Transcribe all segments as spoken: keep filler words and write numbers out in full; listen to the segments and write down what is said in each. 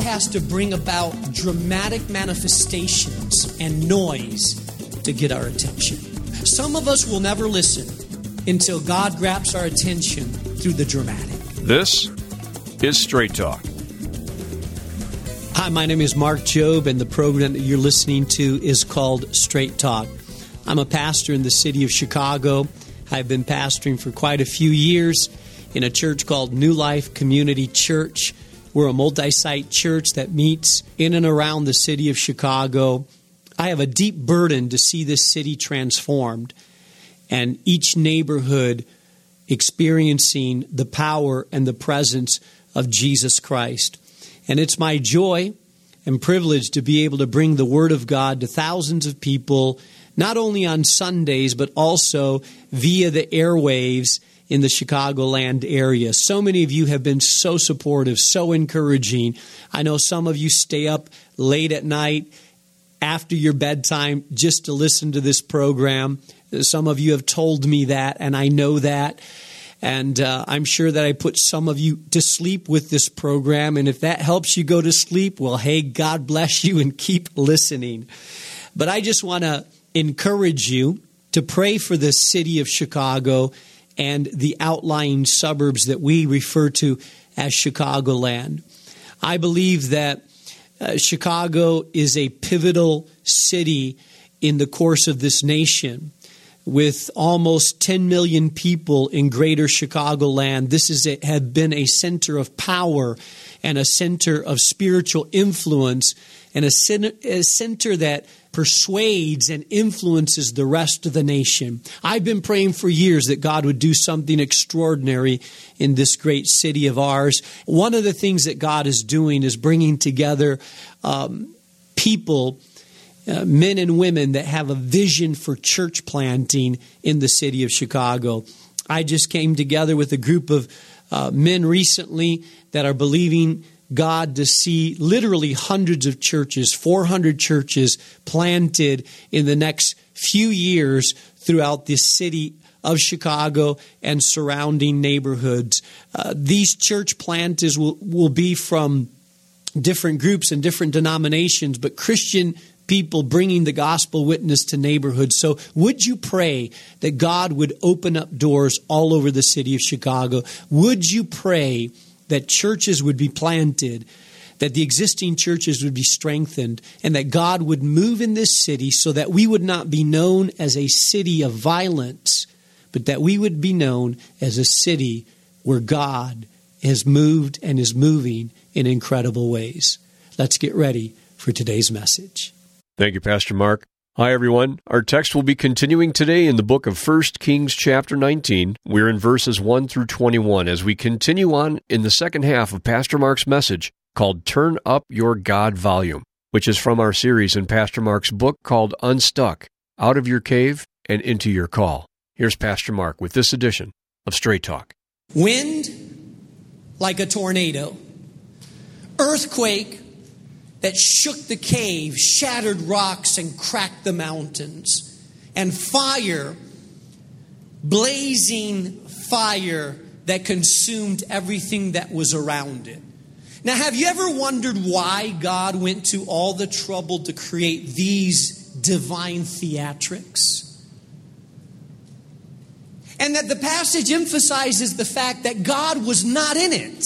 has to bring about dramatic manifestations and noise to get our attention. Some of us will never listen until God grabs our attention through the dramatic. This is Straight Talk. Hi, my name is Mark Jobe, and the program that you're listening to is called Straight Talk. I'm a pastor in the city of Chicago. I've been pastoring for quite a few years in a church called New Life Community Church. We're a multi-site church that meets in and around the city of Chicago. I have a deep burden to see this city transformed and each neighborhood experiencing the power and the presence of Jesus Christ. And it's my joy and privilege to be able to bring the Word of God to thousands of people, not only on Sundays, but also via the airwaves in the Chicagoland area. So many of you have been so supportive, so encouraging. I know some of you stay up late at night after your bedtime just to listen to this program. Some of you have told me that, and I know that. And uh, I'm sure that I put some of you to sleep with this program. And if that helps you go to sleep, well, hey, God bless you and keep listening. But I just want to encourage you to pray for the city of Chicago and the outlying suburbs that we refer to as Chicagoland. I believe that uh, Chicago is a pivotal city in the course of this nation. With almost ten million people in greater Chicagoland, this is a, have been a center of power and a center of spiritual influence and a, center, a center that persuades and influences the rest of the nation. I've been praying for years that God would do something extraordinary in this great city of ours. One of the things that God is doing is bringing together um, people Uh, men and women that have a vision for church planting in the city of Chicago. I just came together with a group of uh, men recently that are believing God to see literally hundreds of churches, four hundred churches planted in the next few years throughout this city of Chicago and surrounding neighborhoods. Uh, these church planters will, will be from different groups and different denominations, but Christian people bringing the gospel witness to neighborhoods. So would you pray that God would open up doors all over the city of Chicago? Would you pray that churches would be planted, that the existing churches would be strengthened, and that God would move in this city so that we would not be known as a city of violence, but that we would be known as a city where God has moved and is moving in incredible ways? Let's get ready for today's message. Thank you, Pastor Mark. Hi, everyone. Our text will be continuing today in the book of First Kings chapter nineteen. We're in verses one through twenty-one as we continue on in the second half of Pastor Mark's message called Turn Up Your God Volume, which is from our series in Pastor Mark's book called Unstuck, Out of Your Cave and Into Your Call. Here's Pastor Mark with this edition of Straight Talk. Wind like a tornado, earthquake that shook the cave, shattered rocks, and cracked the mountains. And fire, blazing fire that consumed everything that was around it. Now, have you ever wondered why God went to all the trouble to create these divine theatrics? And that the passage emphasizes the fact that God was not in it.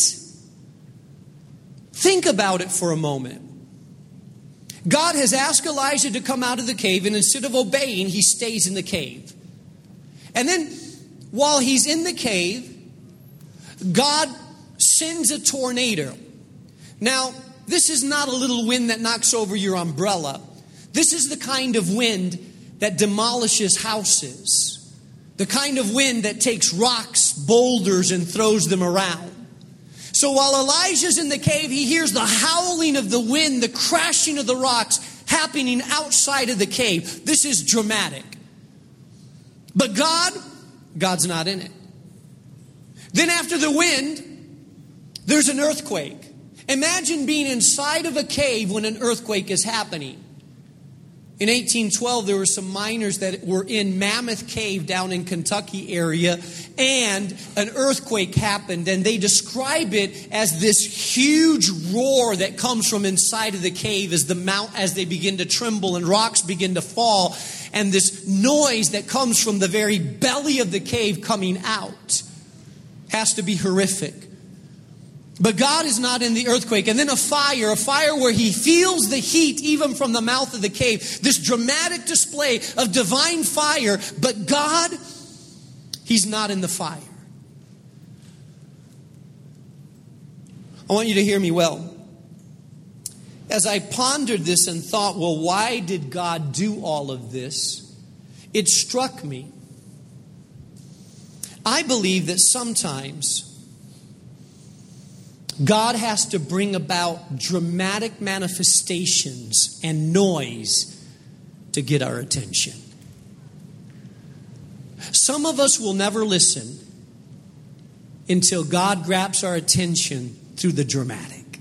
Think about it for a moment. God has asked Elijah to come out of the cave, and instead of obeying, he stays in the cave. And then, while he's in the cave, God sends a tornado. Now, this is not a little wind that knocks over your umbrella. This is the kind of wind that demolishes houses. The kind of wind that takes rocks, boulders, and throws them around. So while Elijah's in the cave, he hears the howling of the wind, the crashing of the rocks happening outside of the cave. This is dramatic. But God, God's not in it. Then after the wind, there's an earthquake. Imagine being inside of a cave when an earthquake is happening. In eighteen twelve, there were some miners that were in Mammoth Cave down in Kentucky area, and an earthquake happened, and they describe it as this huge roar that comes from inside of the cave as the mount as they begin to tremble and rocks begin to fall, and this noise that comes from the very belly of the cave coming out has to be horrific. But God is not in the earthquake. And then a fire, a fire where he feels the heat even from the mouth of the cave. This dramatic display of divine fire. But God, he's not in the fire. I want you to hear me well. As I pondered this and thought, well, why did God do all of this? It struck me. I believe that sometimes God has to bring about dramatic manifestations and noise to get our attention. Some of us will never listen until God grabs our attention through the dramatic.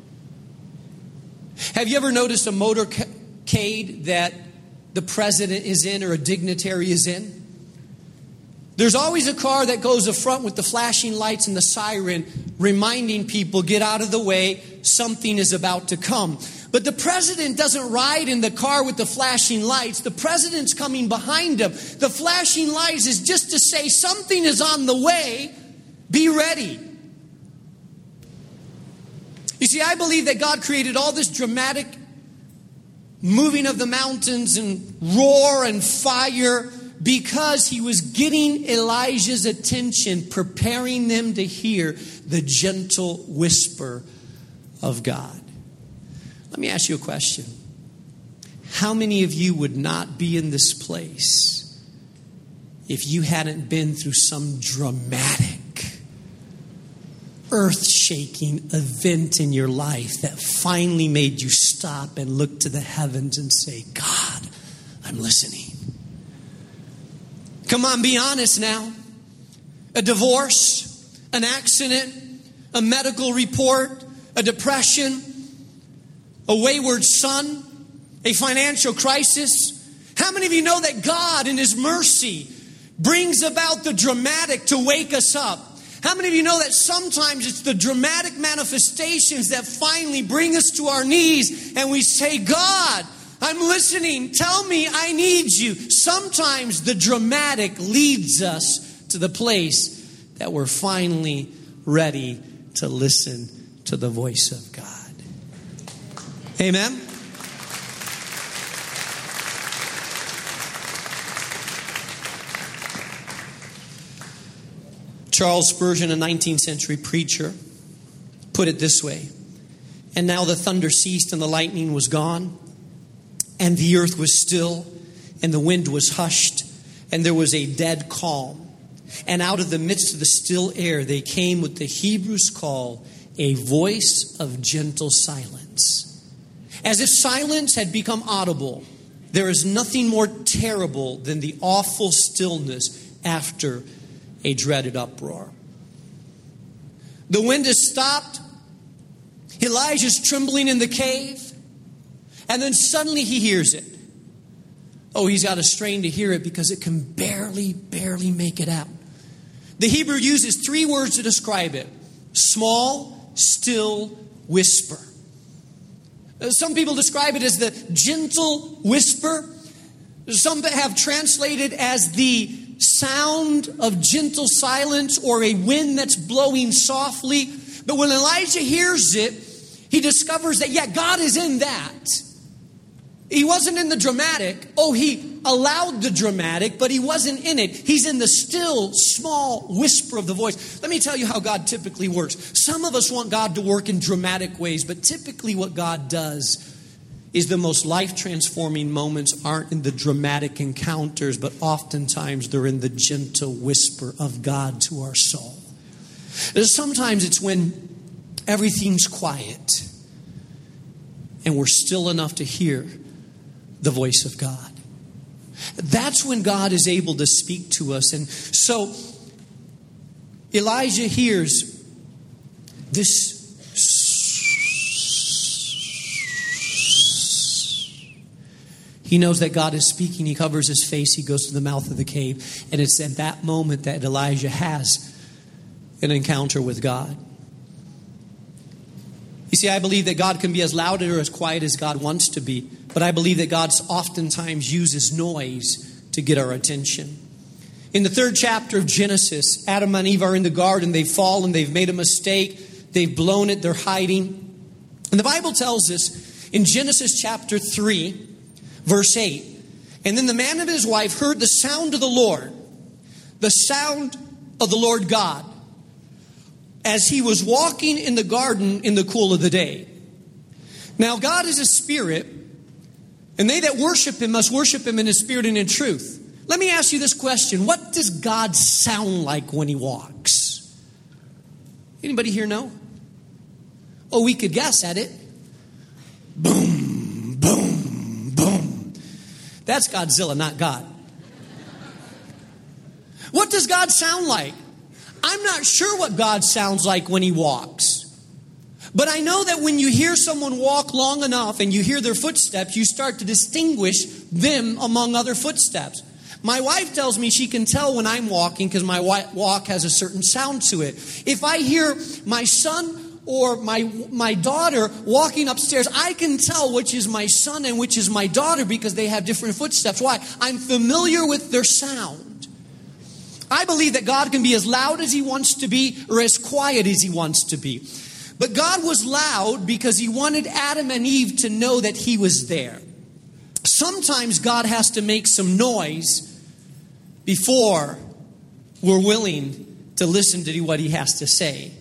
Have you ever noticed a motorcade that the president is in or a dignitary is in? There's always a car that goes up front with the flashing lights and the siren reminding people, get out of the way, something is about to come. But the president doesn't ride in the car with the flashing lights. The president's coming behind him. The flashing lights is just to say something is on the way. Be ready. You see, I believe that God created all this dramatic moving of the mountains and roar and fire because he was getting Elijah's attention, preparing them to hear the gentle whisper of God. Let me ask you a question. How many of you would not be in this place if you hadn't been through some dramatic, earth-shaking event in your life that finally made you stop and look to the heavens and say, God, I'm listening. Come on, be honest now. A divorce, an accident, a medical report, a depression, a wayward son, a financial crisis. How many of you know that God in His mercy brings about the dramatic to wake us up? How many of you know that sometimes it's the dramatic manifestations that finally bring us to our knees and we say, God, I'm listening. Tell me I need you. Sometimes the dramatic leads us to the place that we're finally ready to listen to the voice of God. Amen? Charles Spurgeon, a nineteenth century preacher, put it this way. And now the thunder ceased and the lightning was gone. And the earth was still, and the wind was hushed, and there was a dead calm. And out of the midst of the still air, they came what the Hebrews call a voice of gentle silence. As if silence had become audible, there is nothing more terrible than the awful stillness after a dreaded uproar. The wind has stopped. Elijah's trembling in the cave. And then suddenly he hears it. Oh, he's got to strain to hear it because it can barely, barely make it out. The Hebrew uses three words to describe it. Small, still whisper. Some people describe it as the gentle whisper. Some have translated as the sound of gentle silence or a wind that's blowing softly. But when Elijah hears it, he discovers that, yeah, God is in that. He wasn't in the dramatic. Oh, he allowed the dramatic, but he wasn't in it. He's in the still, small whisper of the voice. Let me tell you how God typically works. Some of us want God to work in dramatic ways, but typically what God does is the most life-transforming moments aren't in the dramatic encounters, but oftentimes they're in the gentle whisper of God to our soul. Sometimes it's when everything's quiet and we're still enough to hear the voice of God. That's when God is able to speak to us. And so Elijah hears this. He knows that God is speaking. He covers his face. He goes to the mouth of the cave. And it's at that moment that Elijah has an encounter with God. You see, I believe that God can be as loud or as quiet as God wants to be. But I believe that God oftentimes uses noise to get our attention. In the third chapter of Genesis, Adam and Eve are in the garden. They've fallen. They've made a mistake. They've blown it. They're hiding. And the Bible tells us in Genesis chapter three, verse eight, and then the man and his wife heard the sound of the Lord, the sound of the Lord God, as he was walking in the garden in the cool of the day. Now God is a spirit, and they that worship him must worship him in his spirit and in truth. Let me ask you this question. What does God sound like when he walks? Anybody here know? Oh, we could guess at it. Boom, boom, boom. That's Godzilla, not God. What does God sound like? I'm not sure what God sounds like when he walks. But I know that when you hear someone walk long enough and you hear their footsteps, you start to distinguish them among other footsteps. My wife tells me she can tell when I'm walking because my walk has a certain sound to it. If I hear my son or my my daughter walking upstairs, I can tell which is my son and which is my daughter because they have different footsteps. Why? I'm familiar with their sound. I believe that God can be as loud as he wants to be or as quiet as he wants to be. But God was loud because he wanted Adam and Eve to know that he was there. Sometimes God has to make some noise before we're willing to listen to what he has to say.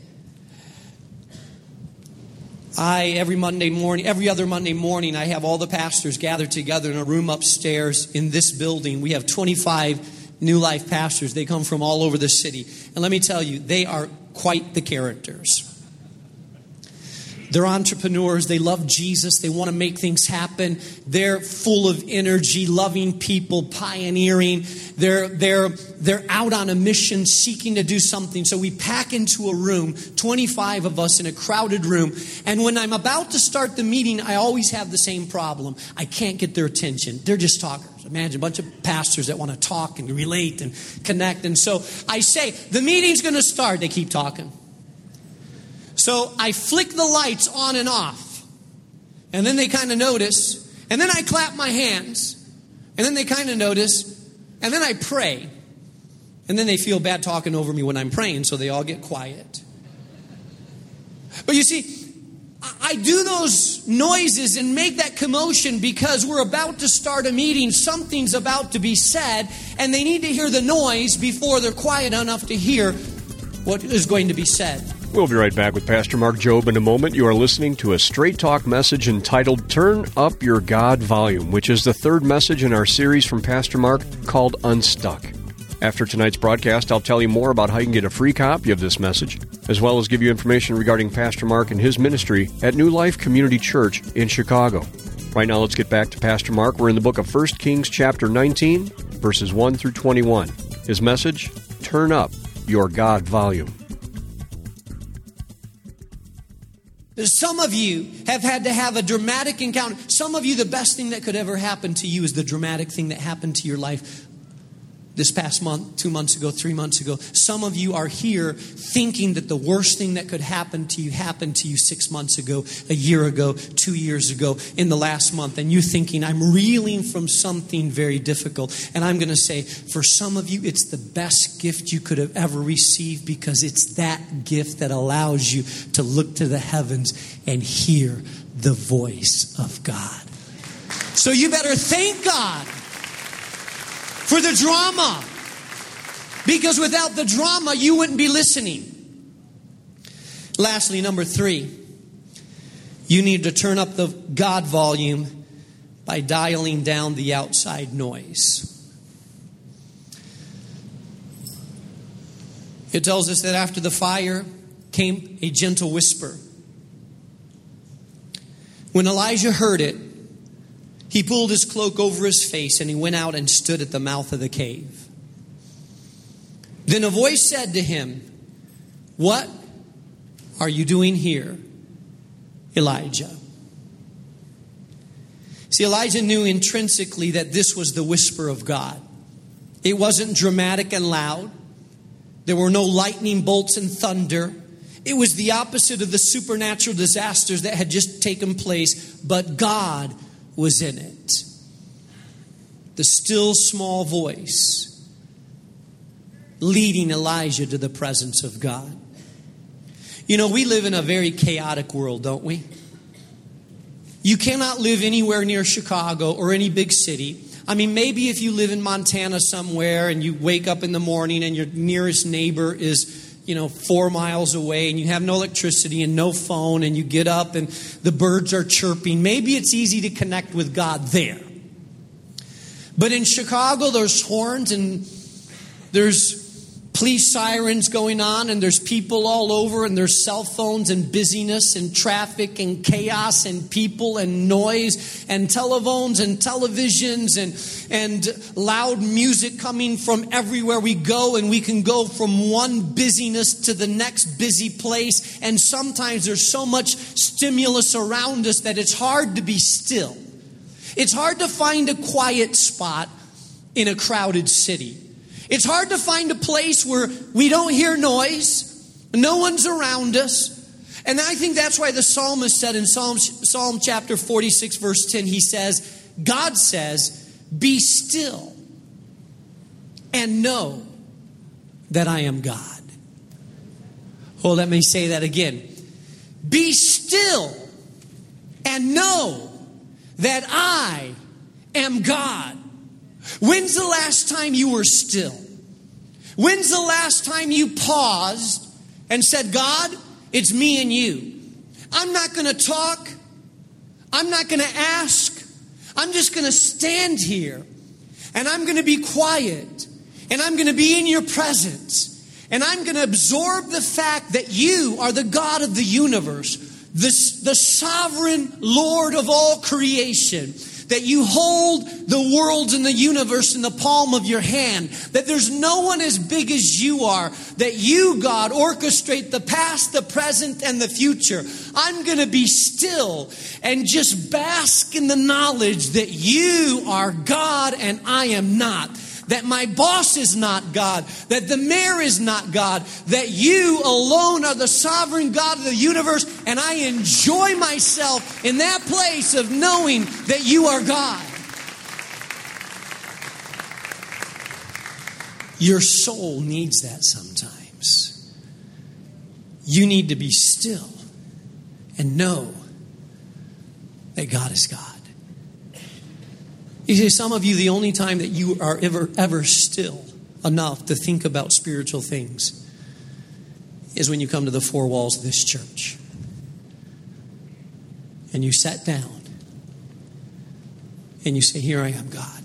I, every Monday morning, every other Monday morning, I have all the pastors gathered together in a room upstairs in this building. We have twenty-five New Life pastors. They come from all over the city. And let me tell you, they are quite the characters. They're entrepreneurs. They love Jesus. They want to make things happen. They're full of energy, loving people, pioneering. They're, they're, they're out on a mission, seeking to do something. So we pack into a room, twenty-five of us in a crowded room. And when I'm about to start the meeting, I always have the same problem. I can't get their attention. They're just talkers. Imagine a bunch of pastors that want to talk and relate and connect. And so I say, the meeting's going to start. They keep talking. So I flick the lights on and off. And then they kind of notice. And then I clap my hands. And then they kind of notice. And then I pray. And then they feel bad talking over me when I'm praying, so they all get quiet. But you see, I do those noises and make that commotion because we're about to start a meeting. Something's about to be said. And they need to hear the noise before they're quiet enough to hear what is going to be said. We'll be right back with Pastor Mark Jobe in a moment. You are listening to a Straight Talk message entitled Turn Up Your God Volume, which is the third message in our series from Pastor Mark called Unstuck. After tonight's broadcast, I'll tell you more about how you can get a free copy of this message, as well as give you information regarding Pastor Mark and his ministry at New Life Community Church in Chicago. Right now, let's get back to Pastor Mark. We're in the book of First Kings chapter nineteen, verses one through twenty-one. His message, Turn Up Your God Volume. Some of you have had to have a dramatic encounter. Some of you, the best thing that could ever happen to you is the dramatic thing that happened to your life this past month, two months ago, three months ago. Some of you are here thinking that the worst thing that could happen to you happened to you six months ago, a year ago, two years ago, in the last month. And you're thinking, I'm reeling from something very difficult. And I'm going to say, for some of you, it's the best gift you could have ever received because it's that gift that allows you to look to the heavens and hear the voice of God. So you better thank God for the drama. Because without the drama, you wouldn't be listening. Lastly, number three, you need to turn up the God volume by dialing down the outside noise. It tells us that after the fire came a gentle whisper. When Elijah heard it, he pulled his cloak over his face and he went out and stood at the mouth of the cave. Then a voice said to him, "What are you doing here, Elijah?" See, Elijah knew intrinsically that this was the whisper of God. It wasn't dramatic and loud. There were no lightning bolts and thunder. It was the opposite of the supernatural disasters that had just taken place, but God was in it. The still small voice leading Elijah to the presence of God. You know, we live in a very chaotic world, don't we? You cannot live anywhere near Chicago or any big city. I mean, maybe if you live in Montana somewhere and you wake up in the morning and your nearest neighbor is, you know, four miles away and you have no electricity and no phone and you get up and the birds are chirping, maybe it's easy to connect with God there. But in Chicago, there's horns and there's police sirens going on and there's people all over and there's cell phones and busyness and traffic and chaos and people and noise and telephones and televisions and, and loud music coming from everywhere we go, and we can go from one busyness to the next busy place, and sometimes there's so much stimulus around us that it's hard to be still. It's hard to find a quiet spot in a crowded city. It's hard to find a place where we don't hear noise, no one's around us. And I think that's why the psalmist said in Psalm, Psalm chapter forty-six, verse ten, he says, God says, be still and know that I am God. Oh, let me say that again. Be still and know that I am God. When's the last time you were still? When's the last time you paused and said, God, it's me and you. I'm not going to talk. I'm not going to ask. I'm just going to stand here and I'm going to be quiet and I'm going to be in your presence and I'm going to absorb the fact that you are the God of the universe, the, the sovereign Lord of all creation. That you hold the worlds and the universe in the palm of your hand. That there's no one as big as you are. That you, God, orchestrate the past, the present, and the future. I'm going to be still and just bask in the knowledge that you are God and I am not. That my boss is not God. That the mayor is not God. That you alone are the sovereign God of the universe. And I enjoy myself in that place of knowing that you are God. Your soul needs that sometimes. You need to be still and know that God is God. You see, some of you, the only time that you are ever, ever still enough to think about spiritual things is when you come to the four walls of this church. And you sat down and you say, here I am, God.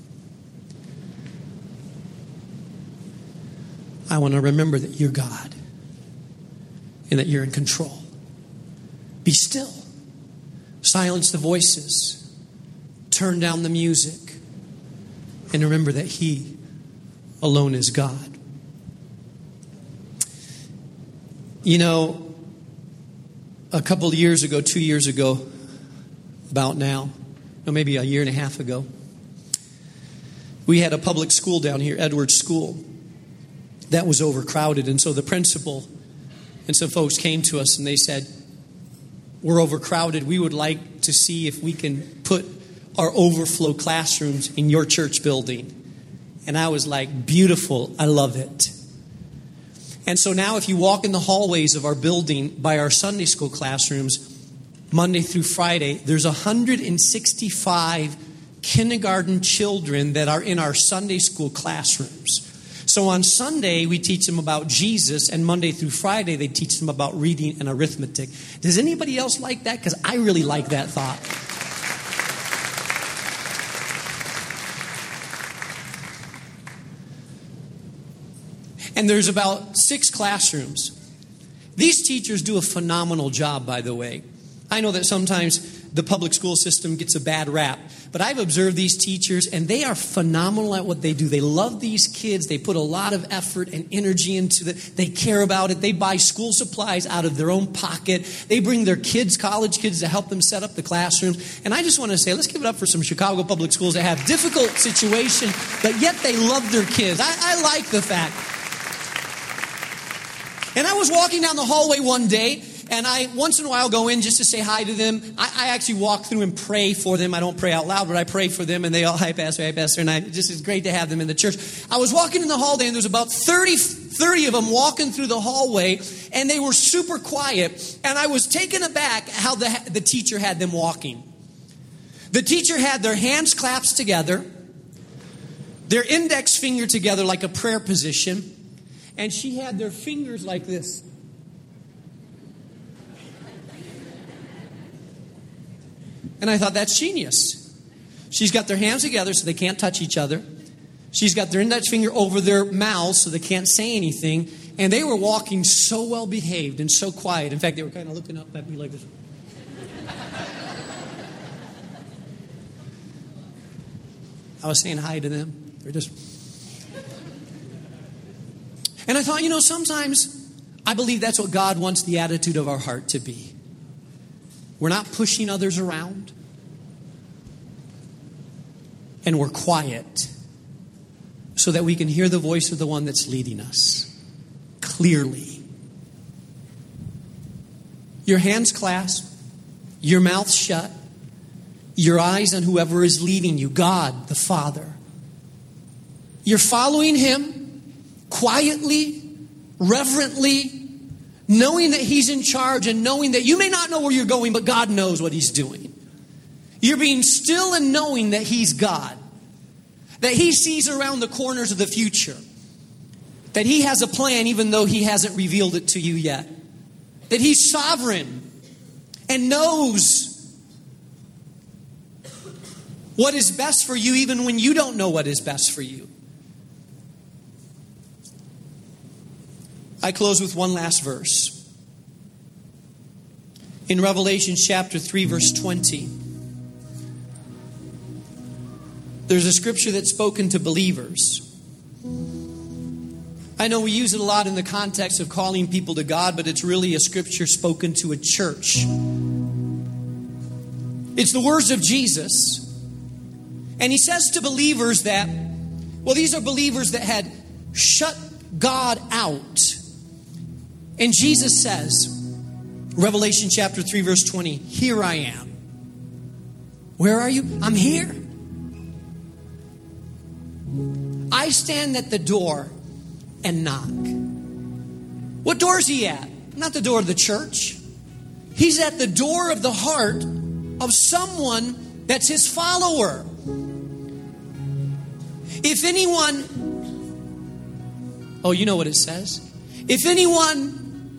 I want to remember that you're God and that you're in control. Be still. Silence the voices. Turn down the music and remember that He alone is God. You know, a couple of years ago, two years ago, about now, no, maybe a year and a half ago, we had a public school down here, Edwards School, that was overcrowded. And so the principal and some folks came to us and they said, we're overcrowded. We would like to see if we can put our overflow classrooms in your church building. And I was like, beautiful. I love it. And so now if you walk in the hallways of our building by our Sunday school classrooms, Monday through Friday, there's one hundred sixty-five kindergarten children that are in our Sunday school classrooms. So on Sunday, we teach them about Jesus, and Monday through Friday, they teach them about reading and arithmetic. Does anybody else like that? Because I really like that thought. And there's about six classrooms. These teachers do a phenomenal job, by the way. I know that sometimes the public school system gets a bad rap. But I've observed these teachers, and they are phenomenal at what they do. They love these kids. They put a lot of effort and energy into it. They care about it. They buy school supplies out of their own pocket. They bring their kids, college kids, to help them set up the classrooms. And I just want to say, let's give it up for some Chicago public schools that have difficult situations, but yet they love their kids. I, I like the fact. And I was walking down the hallway one day, and I once in a while go in just to say hi to them. I, I actually walk through and pray for them. I don't pray out loud, but I pray for them, and they all, hi, Pastor, hi, Pastor. And I, it just is great to have them in the church. I was walking in the hallway, and there was about thirty, thirty of them walking through the hallway, and they were super quiet. And I was taken aback how the, the teacher had them walking. The teacher had their hands clasped together, their index finger together like a prayer position, and she had their fingers like this. And I thought, that's genius. She's got their hands together so they can't touch each other. She's got their index finger over their mouths so they can't say anything. And they were walking so well behaved and so quiet. In fact, they were kind of looking up at me like this. I was saying hi to them. They're just... And I thought, you know, sometimes I believe that's what God wants the attitude of our heart to be. We're not pushing others around. And we're quiet so that we can hear the voice of the one that's leading us clearly. Your hands clasped, your mouth shut, your eyes on whoever is leading you, God the Father. You're following Him quietly, reverently, knowing that He's in charge and knowing that you may not know where you're going, but God knows what He's doing. You're being still and knowing that He's God, that He sees around the corners of the future, that He has a plan even though He hasn't revealed it to you yet, that He's sovereign and knows what is best for you even when you don't know what is best for you. I close with one last verse. In Revelation chapter three, verse twenty, there's a scripture that's spoken to believers. I know we use it a lot in the context of calling people to God, but it's really a scripture spoken to a church. It's the words of Jesus. And He says to believers that, well, these are believers that had shut God out. And Jesus says, Revelation chapter three, verse twenty, here I am. Where are you? I'm here. I stand at the door and knock. What door is He at? Not the door of the church. He's at the door of the heart of someone that's His follower. If anyone, oh, you know what it says. If anyone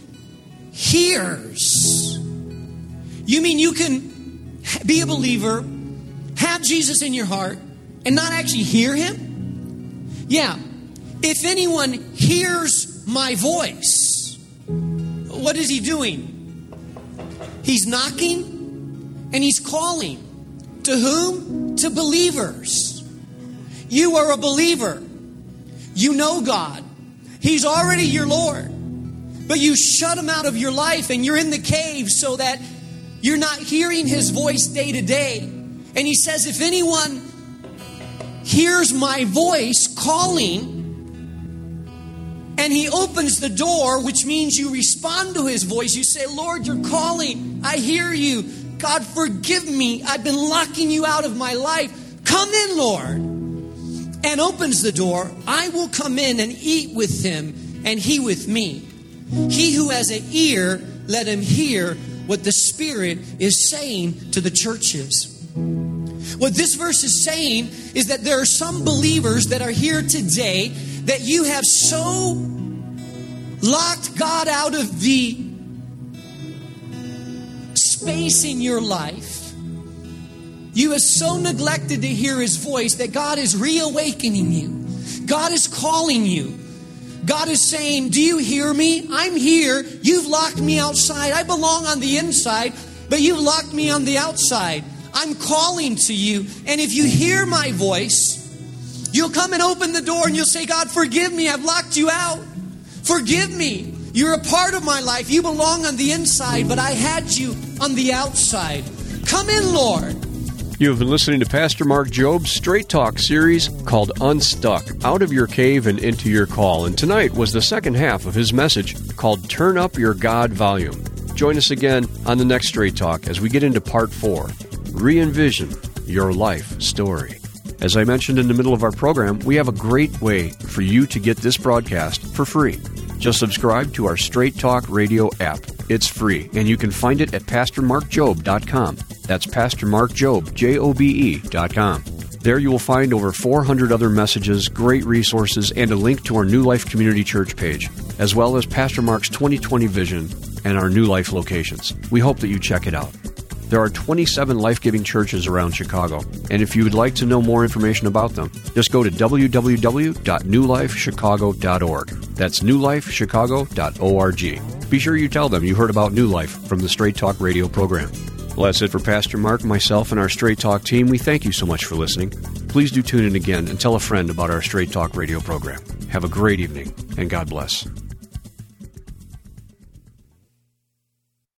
hears, you mean you can be a believer, have Jesus in your heart, and not actually hear Him? Yeah. If anyone hears my voice, what is He doing? He's knocking and He's calling. To whom? To believers. You are a believer. You know God. He's already your Lord. But you shut Him out of your life and you're in the cave so that you're not hearing His voice day to day. And He says, if anyone hears my voice calling, and He opens the door, which means you respond to His voice. You say, Lord, you're calling. I hear you. God, forgive me. I've been locking you out of my life. Come in, Lord. And opens the door. I will come in and eat with Him and He with me. He who has an ear, let him hear what the Spirit is saying to the churches. What this verse is saying is that there are some believers that are here today that you have so locked God out of the space in your life. You have so neglected to hear His voice that God is reawakening you. God is calling you. God is saying, do you hear me? I'm here. You've locked me outside. I belong on the inside. but you've locked me on the outside. I'm calling to you, and if you hear my voice, you'll come and open the door and you'll say, God, forgive me. I've locked you out. Forgive me. You're a part of my life. You belong on the inside, but I had you on the outside. Come in, Lord. You have been listening to Pastor Mark Job's Straight Talk series called Unstuck, Out of Your Cave and Into Your Call. And tonight was the second half of his message called Turn Up Your God Volume. Join us again on the next Straight Talk as we get into part four, Re-envision Your Life Story. As I mentioned in the middle of our program, we have a great way for you to get this broadcast for free. Just subscribe to our Straight Talk Radio app. It's free, and you can find it at pastor mark job dot com. That's pastor mark job, J O B E, dot com. There you will find over four hundred other messages, great resources, and a link to our New Life Community Church page, as well as Pastor Mark's twenty twenty vision and our New Life locations. We hope that you check it out. There are twenty-seven life-giving churches around Chicago, and if you would like to know more information about them, just go to w w w dot new life chicago dot org. That's new life chicago dot org. Be sure you tell them you heard about New Life from the Straight Talk radio program. Well, that's it for Pastor Mark, myself, and our Straight Talk team. We thank you so much for listening. Please do tune in again and tell a friend about our Straight Talk radio program. Have a great evening, and God bless.